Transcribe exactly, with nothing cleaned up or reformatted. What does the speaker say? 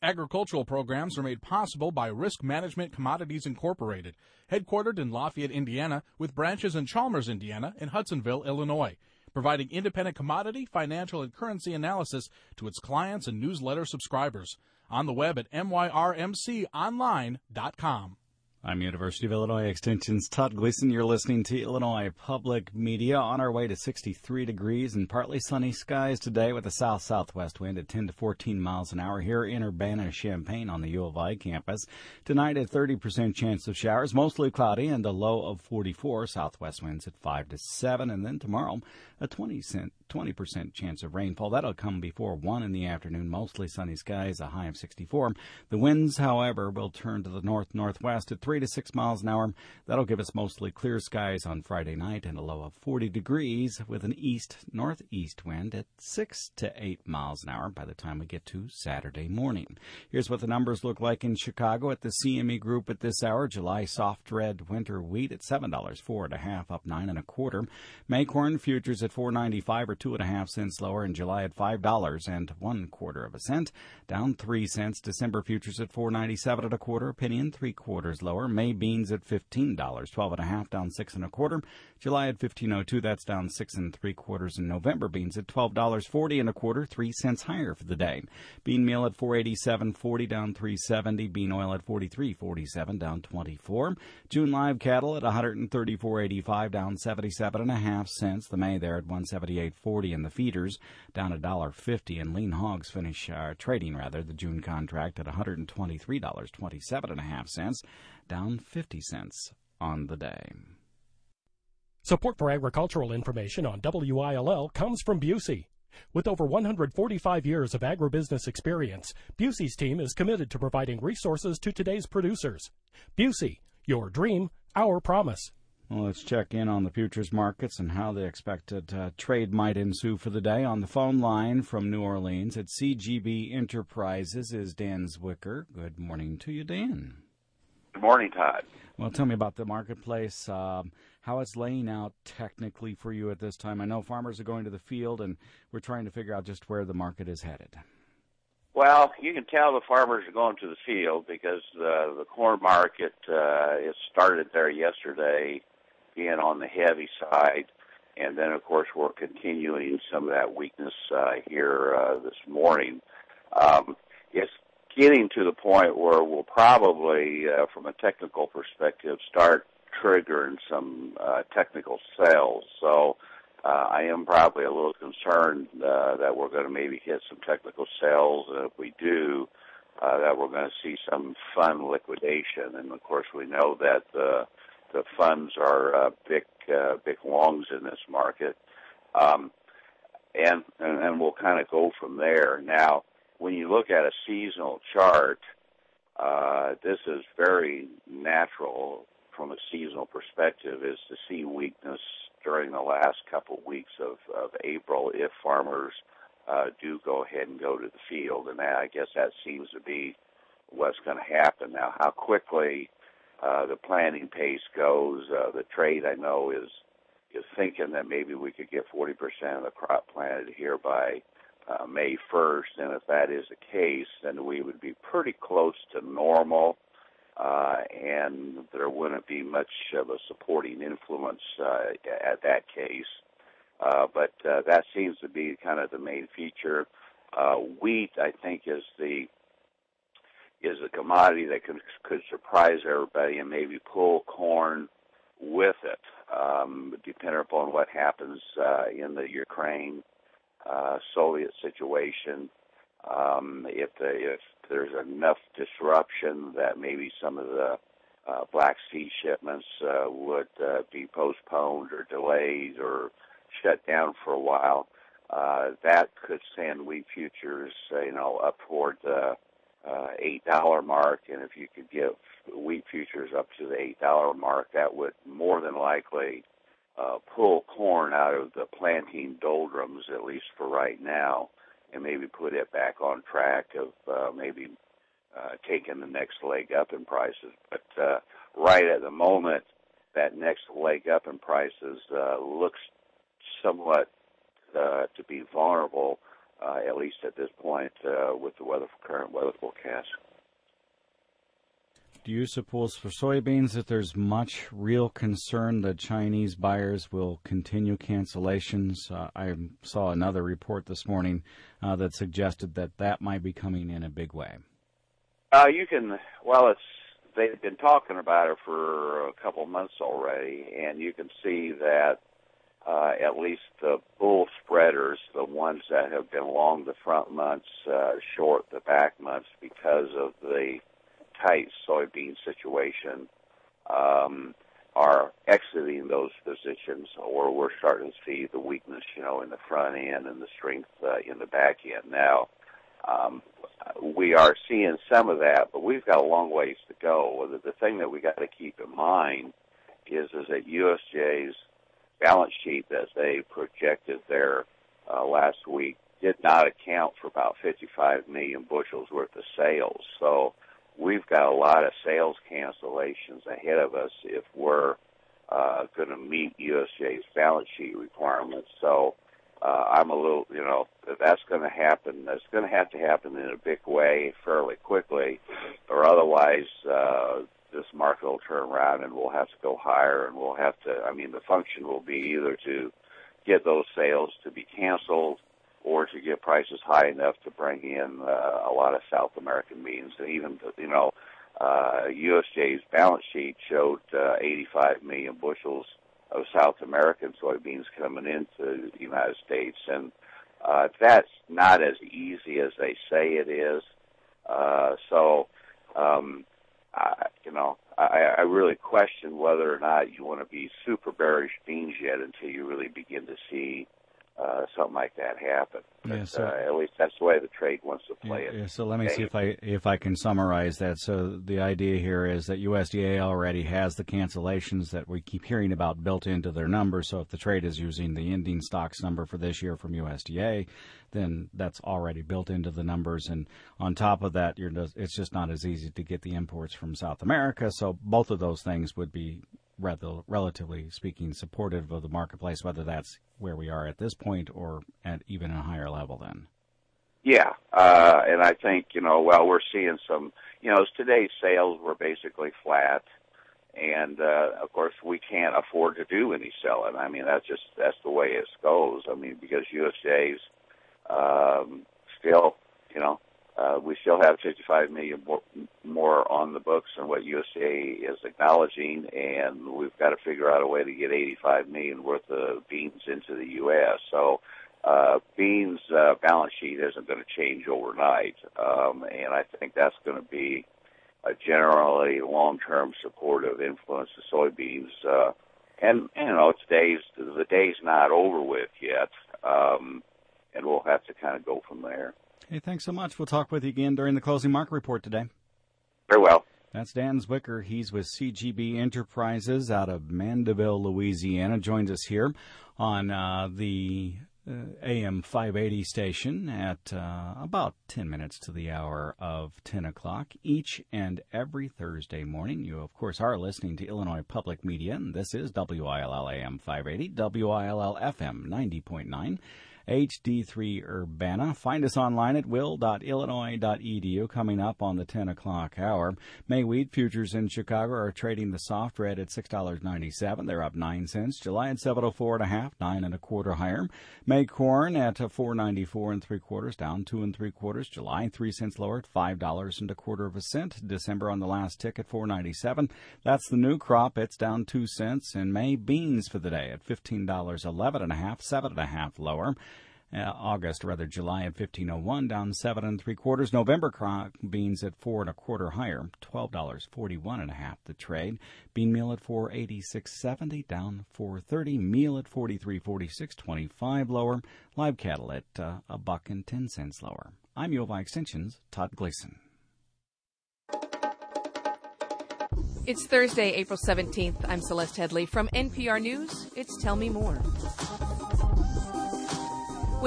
Agricultural programs are made possible by Risk Management Commodities Incorporated, headquartered in Lafayette, Indiana, with branches in Chalmers, Indiana, and Hudsonville, Illinois, providing independent commodity, financial, and currency analysis to its clients and newsletter subscribers. On the web at M Y R M C online dot com. I'm University of Illinois Extension's Todd Gleason. You're listening to Illinois Public Media. On our way to sixty-three degrees and partly sunny skies today with a south-southwest wind at ten to fourteen miles an hour here in Urbana-Champaign on the U of I campus. Tonight, a thirty percent chance of showers, mostly cloudy, and a low of forty-four. Southwest winds at five to seven. And then tomorrow, a twenty percent chance of rainfall. That'll come before one in the afternoon. Mostly sunny skies, a high of sixty-four. The winds, however, will turn to the north-northwest at three to six miles an hour. That'll give us mostly clear skies on Friday night and a low of forty degrees with an east-northeast wind at six to eight miles an hour by the time we get to Saturday morning. Here's what the numbers look like in Chicago at the C M E Group at this hour. July soft red winter wheat at seven dollars, four and a half, up nine and a quarter. May corn futures at four ninety-five or two and a half cents lower. In July at five dollars and one quarter of a cent, down three cents. December futures at four ninety-seven and a quarter. Opinion three quarters lower. May beans at fifteen dollars, twelve and a half, down six and a quarter. July at fifteen oh two, that's down six and three quarters. And November beans at twelve dollars, forty and a quarter, three cents higher for the day. Bean meal at four eighty-seven forty, down three seventy. Bean oil at forty-three forty-seven, down twenty-four. June live cattle at one thirty-four eighty-five, down seventy-seven and a half cents. The May there at one seventy-eight forty, and the feeders down a dollar fifty. And lean hogs finish uh, trading rather the June contract at one twenty-three dollars, twenty-seven and a half cents, down fifty cents on the day. Support for agricultural information on W I L L comes from Busey. With over one hundred forty-five years of agribusiness experience, Busey's team is committed to providing resources to today's producers. Busey, your dream, our promise. Well, let's check in on the futures markets and how the expected uh, trade might ensue for the day. On the phone line from New Orleans at C G B Enterprises is Dan Zwicker. Good morning to you, Dan. Good morning, Todd. Well, tell me about the marketplace, um, how it's laying out technically for you at this time. I know farmers are going to the field, and we're trying to figure out just where the market is headed. Well, you can tell the farmers are going to the field because uh, the corn market, uh, it started there yesterday, being on the heavy side, and then, of course, we're continuing some of that weakness uh, here uh, this morning. Um, it's getting to the point where we'll probably, uh, from a technical perspective, start triggering some uh, technical sales. So uh, I am probably a little concerned uh, that we're going to maybe hit some technical sales, and if we do, uh, that we're going to see some fund liquidation. And, of course, we know that the, the funds are uh, big, uh, big longs in this market. Um, and, and, and we'll kind of go from there. Now, when you look at a seasonal chart, uh, this is very natural from a seasonal perspective, is to see weakness during the last couple of weeks of, of April if farmers uh, do go ahead and go to the field. And that, I guess that seems to be what's going to happen. Now, how quickly uh, the planting pace goes, uh, the trade, I know, is, is thinking that maybe we could get forty percent of the crop planted here by Uh, May first, and if that is the case, then we would be pretty close to normal, uh, and there wouldn't be much of a supporting influence uh, at that case. Uh, but uh, that seems to be kind of the main feature. Uh, wheat, I think, is the is a commodity that could could surprise everybody and maybe pull corn with it, um, depending upon what happens uh, in the Ukraine Uh, Soviet situation. Um, if, the, if there's enough disruption that maybe some of the uh, Black Sea shipments uh, would uh, be postponed or delayed or shut down for a while, uh, that could send wheat futures, uh, you know, up toward the uh, eight dollar mark. And if you could get wheat futures up to the eight dollar mark, that would more than likely Uh, pull corn out of the planting doldrums, at least for right now, and maybe put it back on track of uh, maybe uh, taking the next leg up in prices. But uh, right at the moment, that next leg up in prices uh, looks somewhat uh, to be vulnerable uh, at least at this point uh, with the weather current weather forecast. Do you suppose for soybeans that there's much real concern that Chinese buyers will continue cancellations? Uh, I saw another report this morning uh, that suggested that that might be coming in a big way. Uh, you can, well, it's they've been talking about it for a couple months already, and you can see that uh, at least the bull spreaders, the ones that have been long the front months, uh, short the back months because of the tight soybean situation, um, are exiting those positions, or we're starting to see the weakness, you know, in the front end and the strength uh, in the back end. Now, um, we are seeing some of that, but we've got a long ways to go. The, the thing that we got to keep in mind is is that U S D A's balance sheet, as they projected there uh, last week, did not account for about fifty-five million bushels worth of sales. So we've got a lot of sales cancellations ahead of us if we're uh, going to meet U S D A's balance sheet requirements. So uh, I'm a little, you know, that's going to happen. That's going to have to happen in a big way fairly quickly, or otherwise uh, this market will turn around and we'll have to go higher, and we'll have to, I mean, the function will be either to get those sales to be canceled or to get prices high enough to bring in uh, a lot of South American beans. And even, you know, uh, U S D A's balance sheet showed uh, eighty-five million bushels of South American soybeans coming into the United States. And uh, that's not as easy as they say it is. Uh, so, um, I, you know, I, I really question whether or not you want to be super bearish beans yet until you really begin to see Uh, something like that happen. But, yeah, so, uh, at least that's the way the trade wants to play yeah, it. Yeah, so let me see if I if I can summarize that. So the idea here is that U S D A already has the cancellations that we keep hearing about built into their numbers. So if the trade is using the ending stocks number for this year from U S D A, then that's already built into the numbers. And on top of that, you're just, it's just not as easy to get the imports from South America. So both of those things would be rather, relatively speaking, supportive of the marketplace, whether that's where we are at this point or at even a higher level then. Yeah, uh, and I think, you know, well, we're seeing some, you know, today's sales were basically flat, and, uh, of course, we can't afford to do any selling. I mean, that's just, that's the way it goes. I mean, because U S D A's um, still, you know, Uh, we still have fifty-five million more, more on the books than what U S D A is acknowledging, and we've got to figure out a way to get eighty-five million worth of beans into the U S. So uh, beans uh, balance sheet isn't going to change overnight, um, and I think that's going to be a generally long-term supportive influence to soybeans. Uh, and, you know, today's, the day's not over with yet, um, and we'll have to kind of go from there. Hey, thanks so much. We'll talk with you again during the closing market report today. Very well. That's Dan Zwicker. He's with C G B Enterprises out of Mandeville, Louisiana. Joins us here on uh, the uh, A M five eighty station at uh, about ten minutes to the hour of ten o'clock each and every Thursday morning. You, of course, are listening to Illinois Public Media, and this is W I L L A M five eighty, W I L L F M ninety point nine. H D three Urbana. Find us online at will dot illinois dot e d u. Coming up on the ten o'clock hour, May wheat futures in Chicago are trading the soft red at six dollars and ninety-seven cents. They're up nine cents. July at seven oh four and a half, nine and a quarter higher. May corn at four ninety-four and three quarters, down two and three quarters. July three cents lower at five dollars and a quarter of a cent. December on the last tick at four ninety-seven. That's the new crop. It's down two cents. And May beans for the day at fifteen dollars eleven and a half, seven and a half lower. Uh, August, rather, July at fifteen oh one, down seven and three quarters. November crop beans at four and a quarter higher, twelve dollars forty-one and a half the trade. Bean meal at four eighty-six seventy, down four thirty. Meal at forty-three forty-six twenty-five lower. Live cattle at uh, a buck and ten cents lower. I'm U of I Extension's Todd Gleason. It's Thursday, April seventeenth. I'm Celeste Headley from N P R News. It's Tell Me More.